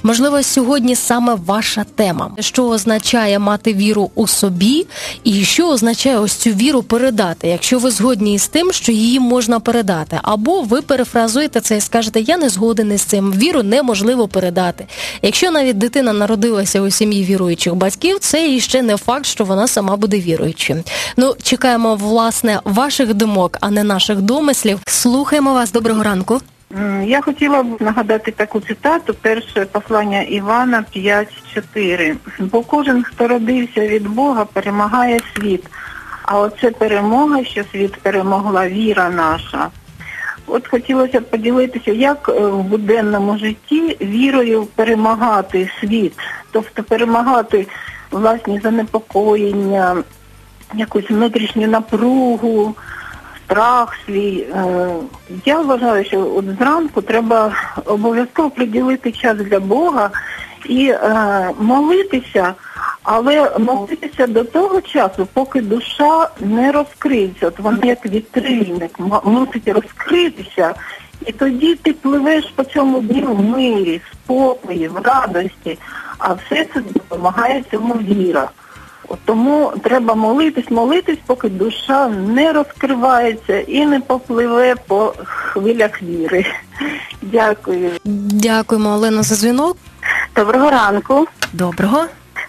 Можливо, сьогодні саме ваша тема. Що означає мати віру у собі і що означає ось цю віру передати, якщо ви згодні із тим, що її можна передати. Або ви перефразуєте це і скажете, я не згоден із цим, віру неможливо передати. Якщо навіть дитина народилася у сім'ї віруючих батьків, це іще не факт, що вона сама буде віруючою. Ну, чекаємо, власне, ваших думок, а не наших домислів. Слухаємо вас. Доброго ранку. Я хотіла б нагадати таку цитату, перше послання Івана 5:4. Бо кожен, хто родився від Бога, перемагає світ. А оце перемога, що світ перемогла, віра наша. От хотілося б поділитися, як в буденному житті вірою перемагати світ. Тобто перемагати власні занепокоєння, якусь внутрішню напругу, страх свій. Я вважаю, що от зранку треба обов'язково приділити час для Бога і молитися, але молитися до того часу, поки душа не розкриється. От вона як вітрильник, мусить розкритися, і тоді ти пливеш по цьому дню в мирі, в спокої, в радості, а все це допомагає цьому віра. От тому треба молитись, поки душа не розкривається і не попливе по хвилях віри. Дякую. Дякуємо, Олено, за дзвінок. Доброго ранку. Доброго.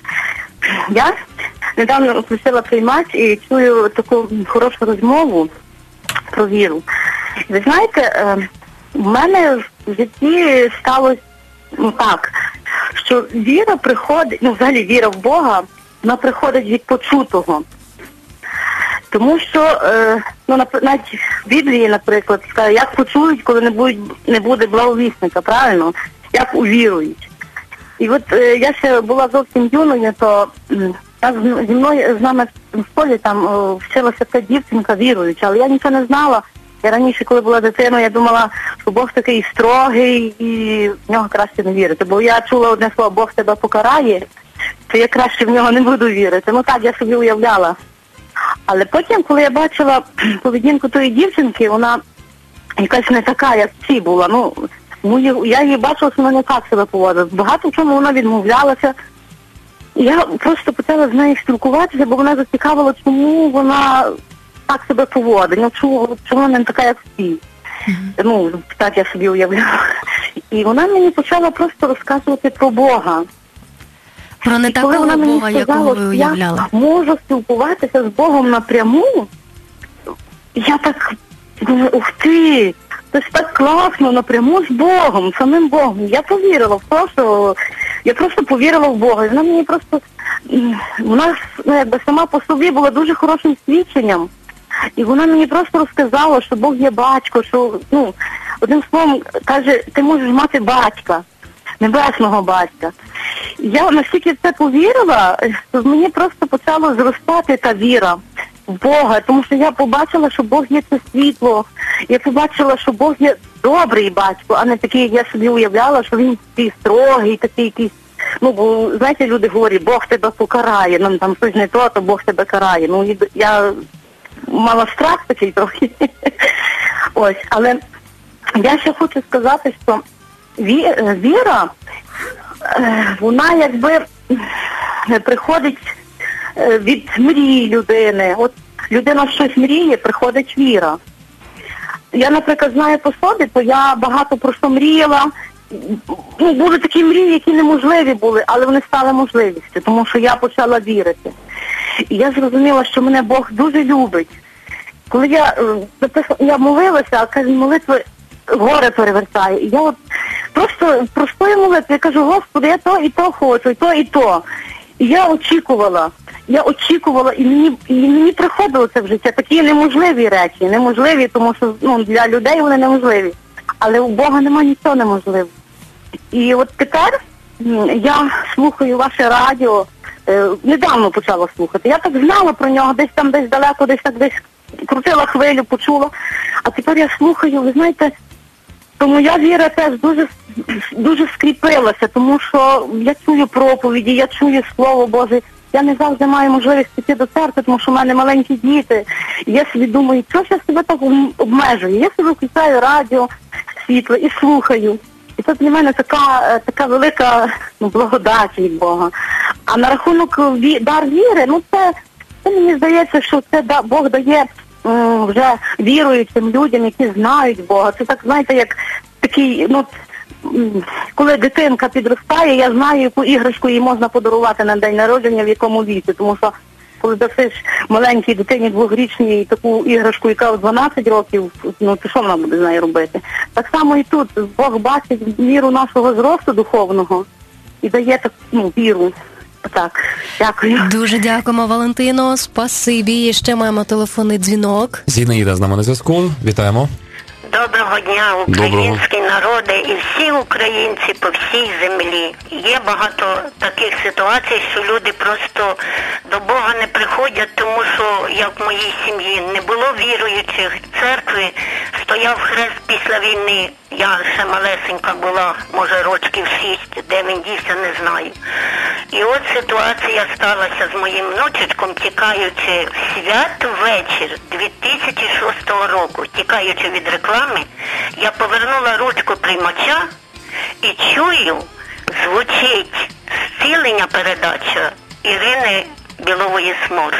Я недавно розпочала приймати і чую таку хорошу розмову про віру. Ви знаєте, в мене в житті сталося так, що віра приходить, взагалі віра в Бога, вона приходить від почутого. Тому що, навіть в Біблії, наприклад, сказано, як почують, коли не буде благовісника, правильно? Як увірують. І от я ще була зовсім юною, то з нами в школі там вчилася та дівчинка віруюча, але я нічого не знала. Я раніше, коли була дитиною, я думала, що Бог такий строгий і в нього краще не вірити. Бо я чула одне слово, Бог тебе покарає, то я краще в нього не буду вірити. Ну так, я собі уявляла. Але потім, коли я бачила поведінку тої дівчинки, вона якась не така, як ці була. Я її бачила, що вона не так себе поводила. Багато в чому вона відмовлялася. І я просто почала з нею спілкуватися, бо вона зацікавила, чому вона так себе поводить. Чому вона не така, як всі. Так я собі уявляла. І вона мені почала просто розказувати про Бога. Про не такого Бога, якого ви уявляли. Я можу спілкуватися з Богом напряму. Я так думаю, ух ти, це ж так класно, напряму з Богом, самим Богом. Я повірила в те, що я просто повірила в Бога. І вона мені просто, вона сама по собі була дуже хорошим свідченням. І вона мені просто розказала, що Бог є батько, що, одним словом, каже, ти можеш мати батька, небесного батька. Я настільки в це повірила, що мені просто почала зростати та віра в Бога, тому що я побачила, що Бог є це світло. Я побачила, що Бог є добрий батько, а не такий, як я собі уявляла, що він такий строгий, такий якийсь, бо, знаєте, люди говорять, Бог тебе покарає, там щось не то Бог тебе карає. Я мала страх такий трохи. Ось, але я ще хочу сказати, що віра, вона якби приходить від мрії людини. От людина щось мріє, приходить віра. Я, наприклад, знаю по собі, то я багато про що мріяла. Були такі мрії, які неможливі були, але вони стали можливістю, тому що я почала вірити. І я зрозуміла, що мене Бог дуже любить. Коли я молилася, а каже, молитви горе перевертає. І я от просто простою молитвою, я кажу, Господи, я то і то хочу, і то, і то. І я очікувала, і мені приходило це в життя. Такі неможливі речі, неможливі, тому що для людей вони неможливі. Але у Бога немає нічого неможливого. І от тепер я слухаю ваше радіо, недавно почала слухати. Я так знала про нього, десь далеко, десь крутила хвилю, почула. А тепер я слухаю, ви знаєте, то моя віра теж дуже скріпилася, тому що я чую проповіді, я чую Слово Боже. Я не завжди маю можливість піти до церкви, тому що в мене маленькі діти. І я собі думаю, що ж я себе так обмежую? Я собі включаю радіо, світло і слухаю. І це для мене така велика благодать від Бога. А на рахунок дар віри, це мені здається, що це Бог дає вже віруючим людям, які знають Бога. Це так, знаєте, як такий, коли дитинка підростає, я знаю, яку іграшку їй можна подарувати на день народження, в якому віці. Тому що коли дасиш маленькій дитині 2-річній таку іграшку, яка в 12 років, то що вона буде з нею робити? Так само і тут. Бог бачить міру нашого зросту духовного і дає таку віру. Так, дякую. Дуже дякуємо, Валентино. Спасибі. І ще маємо телефонний дзвінок. Зінаїда з нами на зв'язку. Вітаємо. Доброго дня, українські народи і всі українці по всій землі. Є багато таких ситуацій, що люди просто до Бога не приходять, тому що, як в моїй сім'ї, не було віруючих. В церкві стояв хрест після війни. Я ще малесенька була, може рочків 6, де він дівся, не знаю. І от ситуація сталася з моїм внучечком, тікаючи в святвечір 2006 року, тікаючи від реклами, я повернула ручку приймача і чую, звучить зцілення передача Ірини Білової Сморш.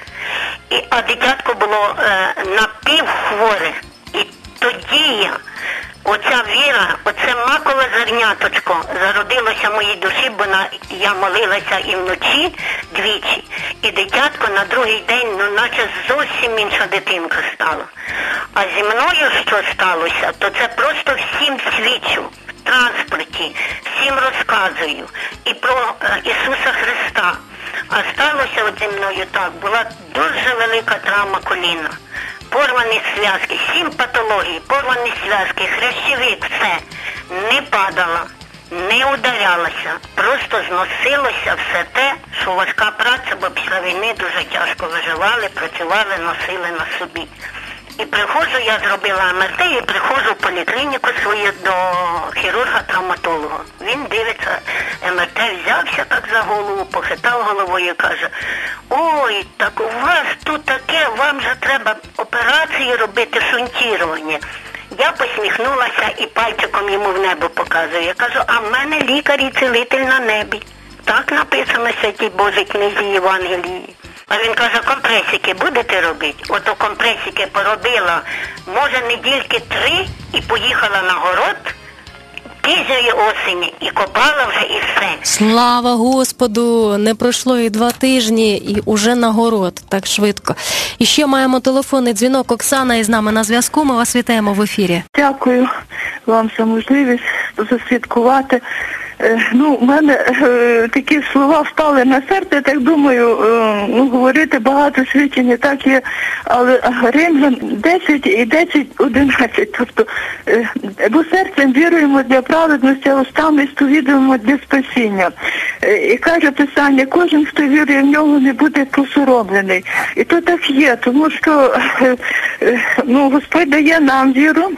А дитятко було напівхворе. І тоді оця віра, оце макове зерняточко зародилося в моїй душі, бо я молилася і вночі двічі. І дитятко на другий день, наче зовсім інша дитинка стала. А зі мною що сталося, то це просто всім свідчу. В транспорті, всім розказую. І про Ісуса Христа. А сталося от зі мною так, була дуже велика травма коліна. Порвані зв'язки, 7 патологій, порвані зв'язки, хрящовик, все. Не падала, не ударялася, просто зносилося все те, що важка праця, бо після війни дуже тяжко виживали, працювали, носили на собі. І приходжу, я зробила МРТ, і приходжу в поліклініку свою до хірурга-травматолога. Він дивиться, МРТ взявся так за голову, похитав головою і каже: ой, так у вас тут таке, вам же треба операції робити, шунтірування. Я посміхнулася і пальчиком йому в небо показую. Я кажу: а в мене лікар і цілитель на небі. Так написано в Святій Божій книзі Євангелії. А він каже: компресики будете робити? Ото компресики поробила, може, недільки 3 і поїхала на город пізньої осені і копала вже і все. Слава Господу! Не пройшло і 2 тижні, і уже на город так швидко. І ще маємо телефонний дзвінок. Оксана із нами на зв'язку. Ми вас вітаємо в ефірі. Дякую вам за можливість засвідкувати. У мене такі слова впали на серце, я так думаю, говорити багато свідчень так є, але Римлян 10 і 10:11, тобто, бо серцем віруємо для праведності, а устами сповідуємо для спасіння. І каже Писання: кожен, хто вірує в нього, не буде посоромлений. І то так є, тому що Господь дає нам віру.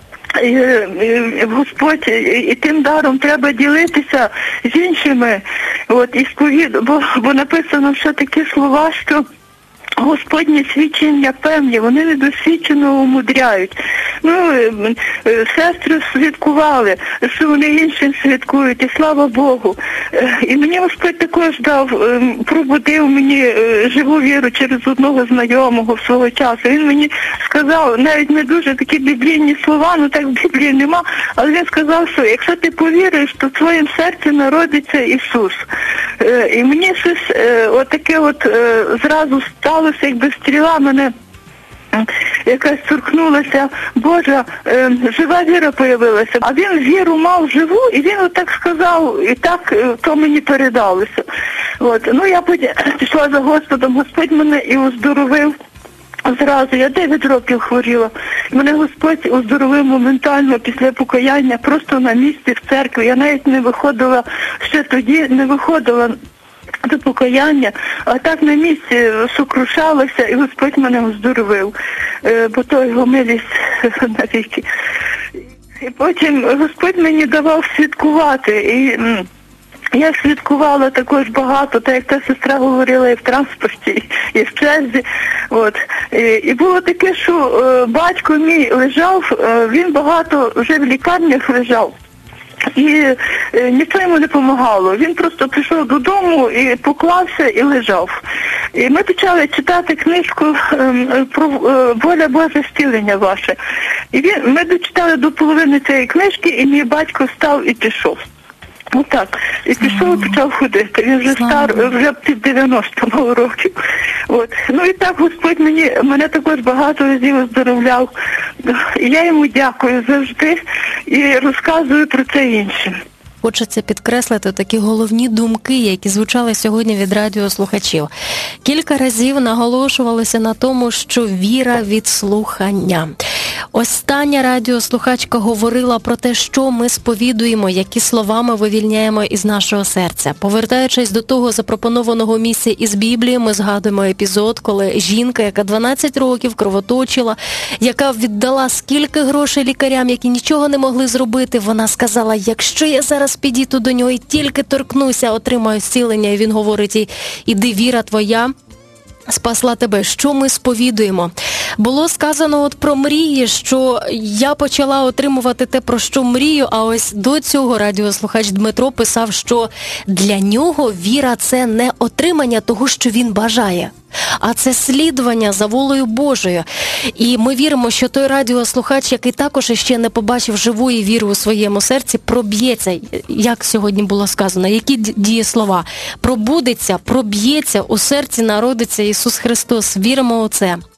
Господь, і тим даром треба ділитися з іншими, бо написано ще такі слова, що Господні свідчення певні, вони недосвідчено умудряють. Сестри свідкували, що вони іншим свідкують, і слава Богу. І мені Господь також пробудив мені живу віру через одного знайомого свого часу. Він мені сказав, навіть не дуже такі біблійні слова, так в Біблії нема, але він сказав, що якщо ти повіриш, то в твоїм серці народиться Ісус. І мені щось отаке зразу сталося, якби стріла мене якась торкнулася. Божа, жива віра появилася. А він віру мав живу, і він отак сказав, і так то мені передалося. Я потім пішла за Господом, Господь мене і оздоровив. Зразу, я 9 років хворіла. Мене Господь оздоровив моментально після покаяння, просто на місці в церкві. Я навіть не виходила, ще тоді не виходила до покаяння, а так на місці сокрушалася, і Господь мене оздоровив, бо то його милість навіки. І потім Господь мені давав свідкувати, і я свідкувала також багато, так як та сестра говорила, і в транспорті, і в черзі. І було таке, що батько мій лежав, він багато вже в лікарнях лежав. І нічого йому не допомагало. Він просто прийшов додому і поклався і лежав. І ми почали читати книжку про «Воля Божа, зцілення ваше». І ми дочитали до половини цієї книжки, і мій батько встав і пішов. Отак. І пішов і почав ходити. Він вже вже під 90 років. От. Ну і так Господь мене також багато разів оздоровляв. І я йому дякую завжди і розказую про це іншим. Хочеться підкреслити такі головні думки, які звучали сьогодні від радіослухачів. Кілька разів наголошувалося на тому, що віра від слухання. Остання радіослухачка говорила про те, що ми сповідуємо, які слова ми вивільняємо із нашого серця. Повертаючись до того запропонованого місця із Біблії, ми згадуємо епізод, коли жінка, яка 12 років кровоточила, яка віддала скільки грошей лікарям, які нічого не могли зробити, вона сказала, якщо я зараз підійду до нього і тільки торкнуся, отримаю зцілення. І він говорить їй, іди, віра твоя спасла тебе. Що ми сповідуємо? Було сказано от про мрії, що я почала отримувати те, про що мрію, а ось до цього радіослухач Дмитро писав, що для нього віра – це не отримання того, що він бажає, а це слідування за волею Божою. І ми віримо, що той радіослухач, який також ще не побачив живої віри у своєму серці, проб'ється, як сьогодні було сказано, які дієслова, пробудеться, проб'ється, у серці народиться Ісус Христос. Віримо у це.